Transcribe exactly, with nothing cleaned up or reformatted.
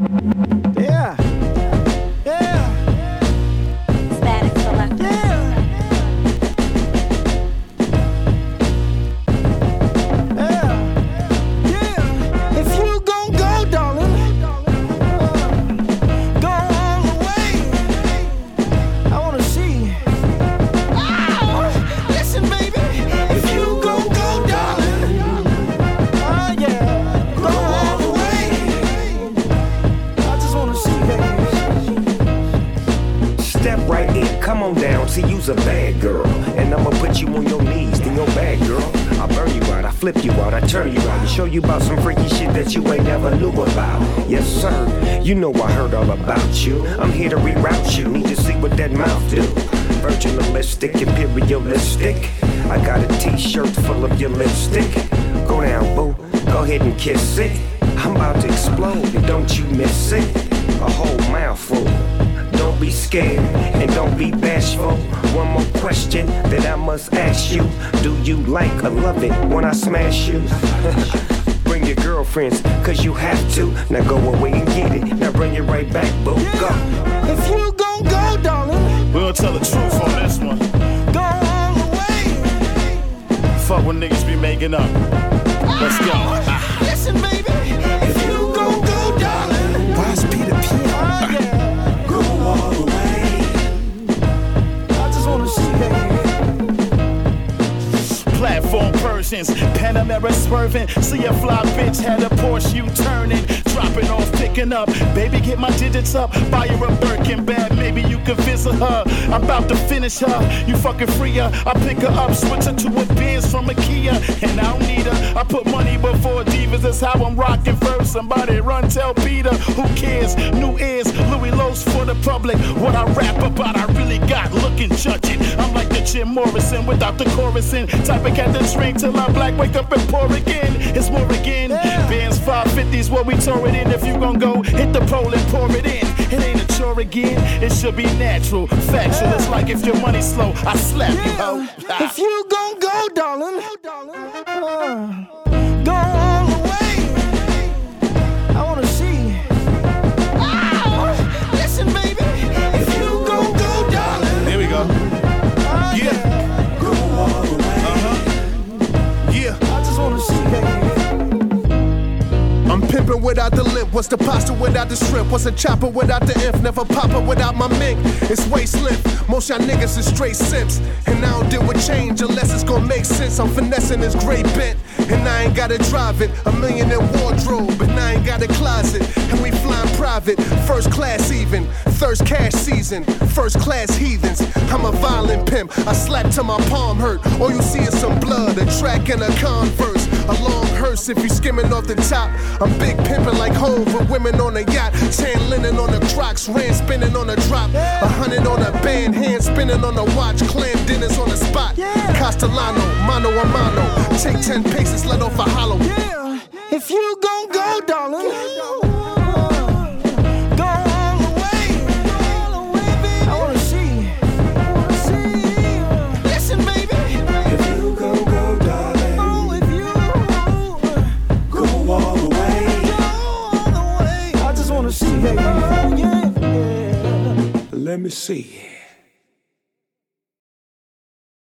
Yeah. Yeah. Static Selector. Yeah. Yeah. Yeah. If you gon' go, darling, uh, go all the way. I wanna see. Oh, listen, baby. If you gon' go, darling, oh yeah, go all the way. I just wanna see, baby. Step right in, come on down, see you's a bad girl. And I'ma put you on your knees, then your bad girl. I burn you out, I flip you out, I turn you out, and show you about some freaky shit that you ain't never knew about. Yes sir, you know I heard all about you. I'm here to reroute you, need to see what that mouth do. Virginalistic, imperialistic. I got a t-shirt full of your lipstick. Go down, boo, go ahead and kiss it. I'm about to explode, and don't you miss it. A whole mouthful. Don't be scared and don't be bashful. One more question that I must ask you. Do you like or love it when I smash you? Bring your girlfriends, cause you have to. Now go away and get it. Now bring it right back, boo. Go. If you gon' go, darling, We'll tell the truth on this one. go all the way. Fuck what niggas be making up. Let's go. Ah, listen, baby. If you gon' go, darling, Why's Peter P? oh yeah, go all the way. I just wanna see, baby. Platform Persians, Panamera swerving. See a fly bitch had a Porsche U turning, dropping off, picking up. Baby, get my digits up, buy her a Birkin bag. Maybe you can visit her. I'm about to finish her. You fucking free her. I pick her up, switch her to a Benz from a Kia, and I don't need her. I put money before divas. That's how I'm rocking first. Somebody run, tell Peter. Who cares? New ears, Louis Lowe's for the public. What I rap about, I really got. Look and judge it. I'm like the Jim Morrison without the chorus in. Type of cat that drink till I black, wake up and pour again. It's more again. Yeah. Bands five fifties where we tore it in. If you gon' go, hit the pole and pour it in. It ain't a chore again. It should be natural, factual. It's like if your money's slow, I slap you, ho. If you gon' go, darling, uh, go all the way. I wanna see. Oh, listen, baby. If you gon' go, darling, Here we go. oh Yeah. go all the way. Uh-huh. Yeah. I just wanna see, baby. I'm pimping without the limp. What's the pasta without the shrimp? What's a chopper without the inf? Never pop up without my mink. It's waist limp. Most y'all niggas is straight simps. And I don't deal with change unless it's gonna make sense. I'm finessing this gray bent. And I ain't gotta drive it. A million in wardrobe. And I ain't got a closet. And we flying private. First class even. Thirst cash season. First class heathens. I'm a violent pimp. I slap till my palm hurt. All you see is some blood. A track and a Converse. A long hearse if you skimming off the top. I'm big pimpin' like Hov with women on a yacht. Tan linen on the Crocs, Rand spinning on a drop. A hundred on a band, hand spinning on a watch. Clam dinners on the spot. Castellano, mano a mano. Take ten paces, let off a hollow. Yeah. If you gon' go, darling, uh, go all the way. I wanna see. Listen, baby. If you gon' go, darling, oh, if you go all the way, go all the way. I just wanna see, baby. Yeah, yeah. Let me see.